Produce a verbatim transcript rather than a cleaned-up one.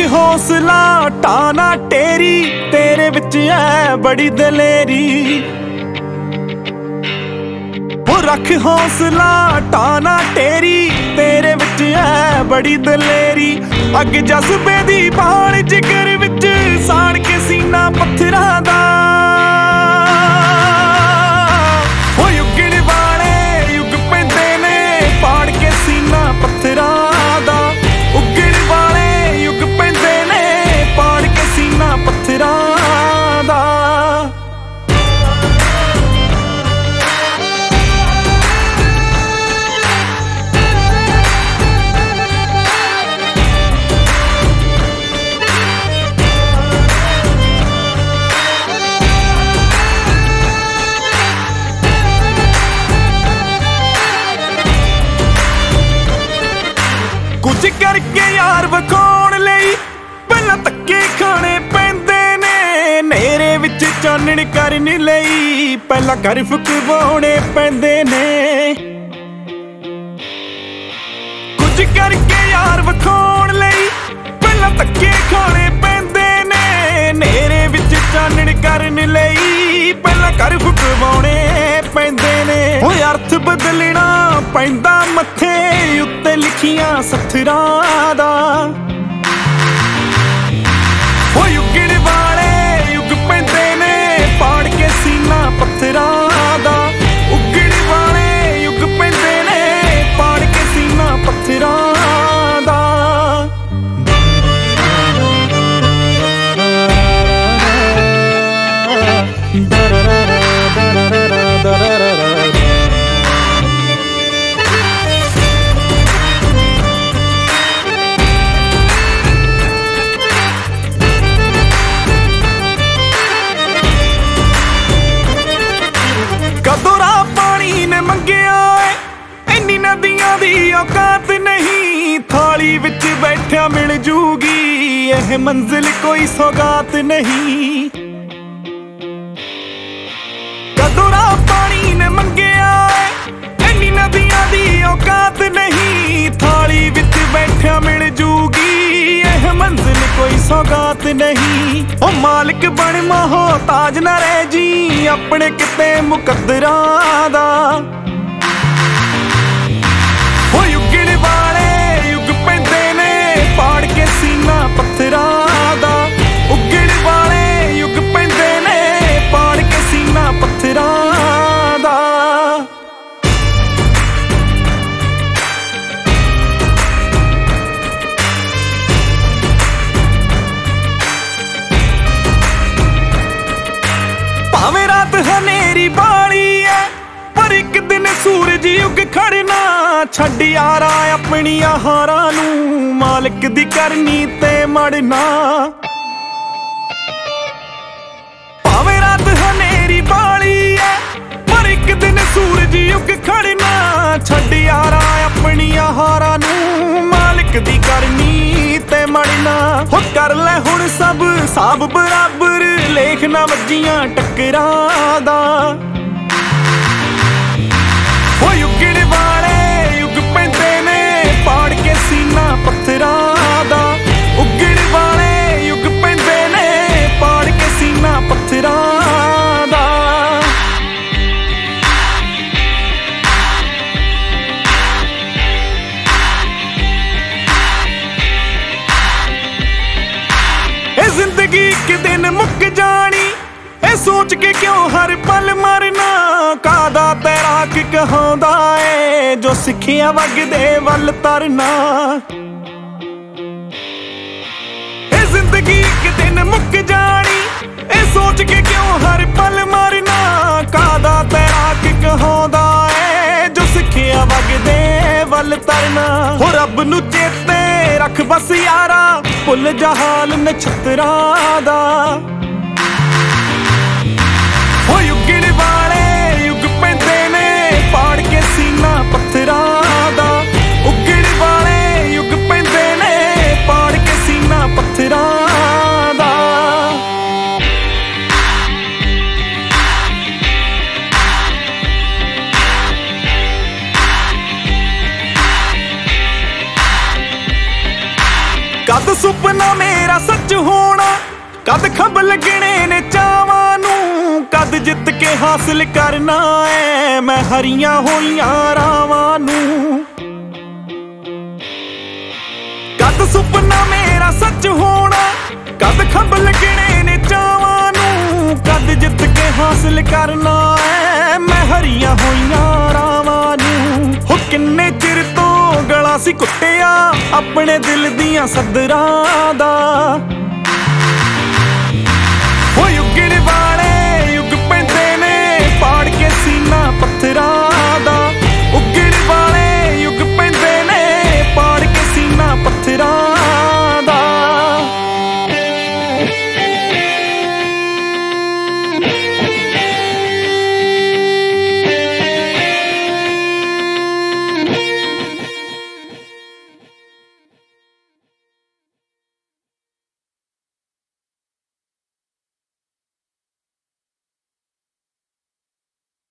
हौसला टाना टेरी तेरे विच है बड़ी दलेरी। वो रख हौसला टाना टेरी तेरे विच है बड़ी दलेरी। अग जज्बे दी बाण जिगर विच साड़ के सीना पत्थरां दा। वो युगण वाले युग पैंदे ने पाड़ के सीना पत्थरां दा। उगण वाले युग पैंदे ने पाड़ के सीना पत्थरां दा। कुछ करके यार विखाउण लई पहला धक्के खाने पैंदे ने। नेरे विच चानण करन लई पहला घर फुकवाउणे पैंदे ने। कुछ करके यार विखाउण लई पहला धक्के खाने पैंदे ने। नेरे विच चानण करन लई पहला घर फुकवाउणे पैंदे ने। ओए अर्थ बदलना पैंदा मत्थे उत्ते लिखियां सत्थरां दा। ओ युगण वाले युग पैंदे ने पाड़ के सीना पत्थरां दा। उगण वाले युग पैंदे ने पाड़ के सीना पत्थरां दा। कदोरा पानी ने मंगिया इन्नी नदियां दी औकात नहीं। थाली विच बैठा मिल जूगी यह मंजिल कोई सौगात नहीं। कदोरा पानी ने मंगिया इन्नी नदियां दी औकात नहीं। थाली विच बैठा मिल जूगी यह मंजिल कोई सौगात नहीं। ओ मालिक बन मोहताज ना रह जी अपने किते मुकद्दरां दा। ओ युगण वाले युग पैंदे ने पाड़ के सीना पत्थरां दा। उगण वाले युग पैंदे ने पाड़ के सीना पत्थरां दा। भावें रात हनेरी बाली है पर एक दिन सूरज उग खड़ना। छड्ड यारा अपनियां हारां नूं मालिक दी करनी ते मड़ना। भावें रात हनेरी बाली है पर एक दिन सूरज उग खड़ना। छड्ड यारा अपनियां हारां नूं मालिक दी करनी ते मड़ना। हो कर ले हुण सब साब बराबर लेख ना वज्जियां टक्करां दा। ओ युगण वाले युग पैंदे ने पाड़ के सीना पत्थरां दा। उगण वाले युग पैंदे ने पाड़ के सीना पत्थरां दा। ए जिंदगी एक दिन मुक जानी ए सोच के क्यों हर पल मरना। कादा तैराक कहांदा ए जो सिखिया वगदे वल तरना। ए जिंदगी एक दिन मुक जानी ए सोच के क्यों हर पल मरना। कादा तैराक कहांदा ए जो सिखिया वगदे वल तरना। हो रब नू चेते रख बस यारा भुल जा हाल नछत्तरां दा। ओ युगण वाले युग पैंदे ने पाड़ के सीना पत्थरां दा। उगण वाले युग पैंदे ने पाड़ के सीना पत्थरां दा। ਕਦ ਸੁਪਨਾ ਮੇਰਾ ਸੱਚ ਹੋਣਾ, ਕਦ ਖੰਭ ਲੱਗਣੇ ਨੇ ਚਾਵਾਂ ਨੂੰ, ਕਦ ਜਿੱਤ ਕੇ ਹਾਸਿਲ ਕਰਨਾ ਐ ਮੈਂ ਹਰੀਆਂ ਹੋਈਆਂ ਰਾਵਾਂ ਨੂੰ। ਕਦ ਸੁਪਨਾ ਮੇਰਾ ਸੱਚ ਹੋਣਾ, ਕਦ ਖੰਭ ਲੱਗਣੇ ਨੇ ਚਾਵਾਂ ਨੂੰ, ਕਦ ਜਿੱਤ ਕੇ ਹਾਸਿਲ ਕਰਨਾ ਐ ਮੈਂ ਹਰੀਆਂ ਹੋਈਆਂ ਰਾਵਾਂ ਨੂੰ। ਹੋ ਕਿੰਨੇ ਚਿਰ ਤੋਂ ਗਲਾ ਸੀ ਕੁੱਟਿਆ ਆਪਣੇ ਦਿਲ ਦੀਆਂ ਸੱਦਰਾਂ ਦਾ, ਹੋ ਉੱਗਣ ਵਾਲਾ